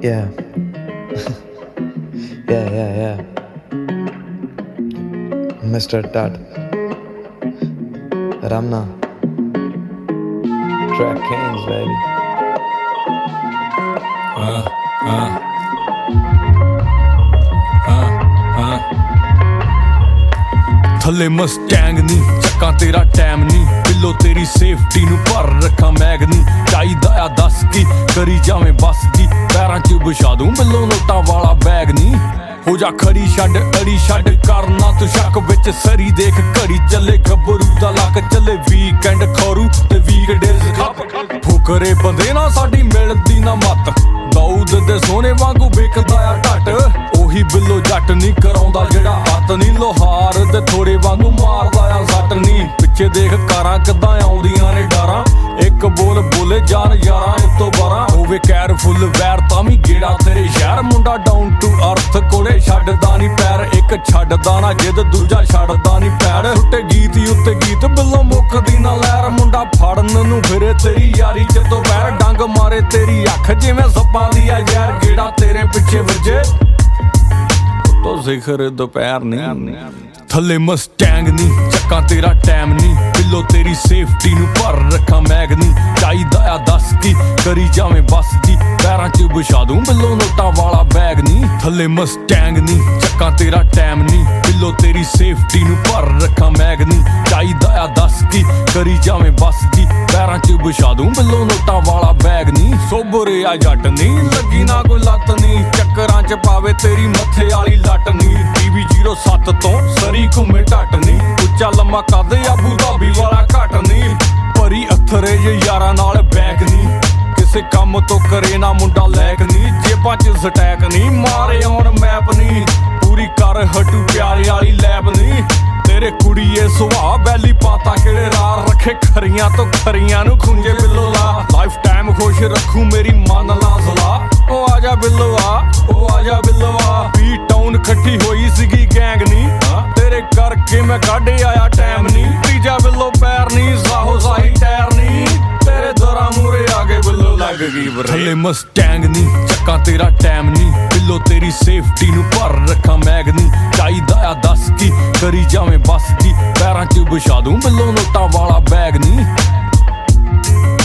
Yeah. Yeah. Mr. Tat Ramna Track Kings, baby. ਥੱਲੇ Mustang ਨੀ ਚੱਕਾਂ ਤੇਰਾ ਟਾਈਮ ਨੀ ਬਿੱਲੋ ਤੇਰੀ ਸੇਫਟੀ ਨੂੰ ਭਰ ਰੱਖਾਂ ਮੈਗ ਨੀ ਚਾਹੀਦਾ ਆ ਦੱਸ ਕੀ ਕਰੀ ਜਾਵੇਂ ਬੱਸ ਦੀ ਪੈਰਾਂ 'ਚ ਵਿਛਾ ਦੂੰ ਬਿੱਲੋ ਨੋਟਾਂ ਵਾਲਾ ਬੈਗ ਨੀ ਹੋ ਜਾ ਖੜੀ ਛੱਡ ਅੜੀ ਛੱਡ ਕਰਨਾ ਤੂੰ ਸ਼ੱਕ ਵਿੱਚ ਸਰੀ ਦੇਖ ਘੜੀ ਚੱਲੇ ਗੱਭਰੂ ਦਾ ਲੱਕ ਚੱਲੇ ਵੀਕਐਂਡ ਖੌਰੂ ਤੇ ਵੀਕਡੇਜ਼ ਖੱਪ ਫੁਕਰੇ ਬੰਦੇ ਨਾ ਸਾਡੀ ਮਿਲਦੀ ਨਾ ਮੱਤ ਦਾਊਦ ਦੇ ਸੋਨੇ ਵਾਂਗੂ ਵਿਕਦਾ ਆ ਢੱਟ ਉਹੀ ਬਿੱਲੋ ਜੱਟ ਨਹੀਂ ਕਰਾਉਂਦਾ ਜਿਹੜਾ ਹੱਥ ਨਹੀਂ ਲੋਹਾਰ ਤੇ ਥੋੜੇ ਵਾਂਗੂ ਮਾਰਦਾ ਆ ਸੱਟ ਨਹੀਂ ਪਿੱਛੇ ਦੇਖ ਕਾਰਾਂ ਕਿੱਦਾਂ ਆਉਂਦੀਆਂ ਨੇ ਡਾਰਾਂ ਇੱਕ ਬੋਲ ਬੋਲੇ ਜਾਨ ਯਾਰਾਂ ਉੱਤੋਂ 12 ਹੋਵੇ ਕੈਰਫੁੱਲ ਵੈਰ ਤਾਂ ਵੀ ਗੇੜਾ ਤੇਰੇ ਸ਼ਹਿਰ ਮੁੰਡਾ ਡਾਊਨ ਟੂ ਅਰਥ ਕੋਲੇ ਛੱਡਦਾ ਨਹੀਂ ਪੈਰ ਇੱਕ ਛੱਡਦਾ ਨਾ ਜਿੱਦ ਦੂਜਾ ਛੱਡਦਾ ਨਹੀਂ ਪੈਰ ਟੁੱਟੇ ਗੀਤ ਹੀ ਉੱਤੇ ਗੀਤ ਬਿੱਲੋ ਮੁੱਕਦੀ ਨਾ ਲਹਿਰ ਮੁੰਡਾ ਫੜਨ ਨੂੰ ਫਿਰੇ ਤੇਰੀ ਯਾਰੀ ਚ ਤੋਂ ਪੈਰ ਡੰਗ ਮਾਰੇ ਤੇਰੀ ਅੱਖ ਜਿਵੇਂ ਸੱਪਾਂ ਦੀ ਆ ਯਾਰ ਗੇੜਾ ਤੇਰੇ ਪਿੱਛੇ ਵੱਜੇ ਉੱਤੋਂ ਸਿਖਰ ਦੁਪਹਿਰ ਨਹੀਂ ਥੱਲੇ ਮਸਟੈਂਗ ਨੀ ਚੱਕਾਂ ਤੇਰਾ ਟਾਈਮ ਨੀ ਬਿੱਲੋ ਤੇਰੀ ਸੇਫਟੀ ਨੂੰ ਭਰ ਰੱਖਾਂ ਮੈਗ ਨੀ ਚਾਹੀਦਾ ਆ ਦੱਸ ਕੀ ਕਰੀ ਜਾਵੇਂ ਬੱਸ ਦੀ ਪੈਰਾਂ 'ਚ ਵਿਛਾ ਦੂੰ ਬਿੱਲੋ ਨੋਟਾਂ ਵਾਲਾ ਬੈਗ ਨੀ ਥੱਲੇ ਮਸਟੈਂਗ ਨੀ ਚੱਕਾਂ ਤੇਰਾ ਟਾਈਮ ਨੀ ਬਿੱਲੋ ਤੇਰੀ ਸੇਫਟੀ ਨੂੰ ਭਰ ਰੱਖਾਂ ਮੈਗ ਨੀ ਚਾਹੀਦਾ ਆ ਦੱਸ ਕੀ ਕਰੀ ਜਾਵੇਂ ਬੱਸ ਦੀ ਪੈਰਾਂ 'ਚ ਵਿਛਾ ਦੂੰ ਬਿੱਲੋ ਨੋਟਾਂ ਵਾਲਾ ਬੈਗ ਨੀ ਸੋਬਰੇ ਆ ਜੱਟ ਨੀ ਲੱਗੀ ਨਾ ਕੋਈ ਲੱਤ ਨੀ ਚੱਕਰਾਂ 'ਚ ਪਾਵੇ ਤੇਰੀ ਮੱਥੇ ਵਾਲੀ ਲੱਟ ਨੀ BB 07 ਤੋਂ ਸਰੀ ਘੁੰਮੇ ਢੱਟ ਨੀ ਉੱਚਾ ਲੰਮਾ ਕੱਦ ਆਬੂ ਧਾਬੀ ਵਾਲਾ ਘੱਟ ਨੀ ਭਰੀ ਅਥਰੇ ਜੇ ਯਾਰਾਂ ਨਾਲ ਬੈਕ ਨੀ ਕਿਸੇ ਕੰਮ ਤੋਂ ਕਰੇ ਨਾ ਮੁੰਡਾ ਲੈਕ ਨੀ ਜੇਬਾਂ 'ਚ ਸਟੈਕ ਨੀ ਮਾਰੇ ਆਉਣ ਮੈਪ ਨੀ ਪੂਰੀ ਕਰ ਹਟੂ ਪਿਆਰੇ ਵਾਲੀ ਲੈਬ ਨੀ ਤੇਰੇ ਕੁੜੀਏ ਸੁਭਾਅ ਬੈਲੀ ਪਾਤਾ ਕਿਹੜੇ ਰਾਰ ਰੱਖੇ ਖਰੀਆਂ ਤੋਂ ਖਰੀਆਂ ਨੂੰ ਖੁੰਝੇ ਬਿੱਲੋ ਲਾ ਲਾਈਫ ਟਾਈਮ ਖੁਸ਼ ਰੱਖੂ ਮੇਰੀ ਮੰਨ ਲਾ ਸਲਾਹ ਉਹ ਆਜਾ ਬਿੱਲੋ ਆਜਾ ਬਿੱਲੋ ਬੀ ਟਾਊਨ ਇਕੱਠੀ ਹੋਈ ਸੀਗੀ ਗੈਂਗ ਨੀ ਤੇਰੇ ਕਰਕੇ ਮੈਂ ਕੱਢ ਆਇਆ ਟਾਈਮ ਨੀ ਤੀਜਾ ਬਿੱਲੋ ਪੈਰ ਨੀ ਸਾਹੋ ਸਾਹੀ ਟਾਇਰ ਨੀ ਤੇਰੇ ਦਰਾਂ ਮੂਰੇ ਆ ਕੇ ਬਿੱਲੋ ਲੱਗ ਗਈ ਬਰੇ ਥੱਲੇ ਮਸਟੈਂਗ ਨੀ ਚੱਕਾਂ ਤੇਰਾ ਟਾਈਮ ਨੀ ਬਿੱਲੋ ਤੇਰੀ ਸੇਫਟੀ ਨੂੰ ਭਰ ਰੱਖਾਂ ਮੈਗ ਨੀ ਚਾਹੀਦਾ ਆ ਦੱਸ ਕੀ ਕਰੀ ਜਾਵੇਂ ਬੱਸ ਦੀ ਪੈਰਾਂ 'ਚ ਵਿਛਾ ਦੂੰ ਬਿੱਲੋ ਨੋਟਾਂ ਵਾਲਾ ਬੈਗ ਨੀ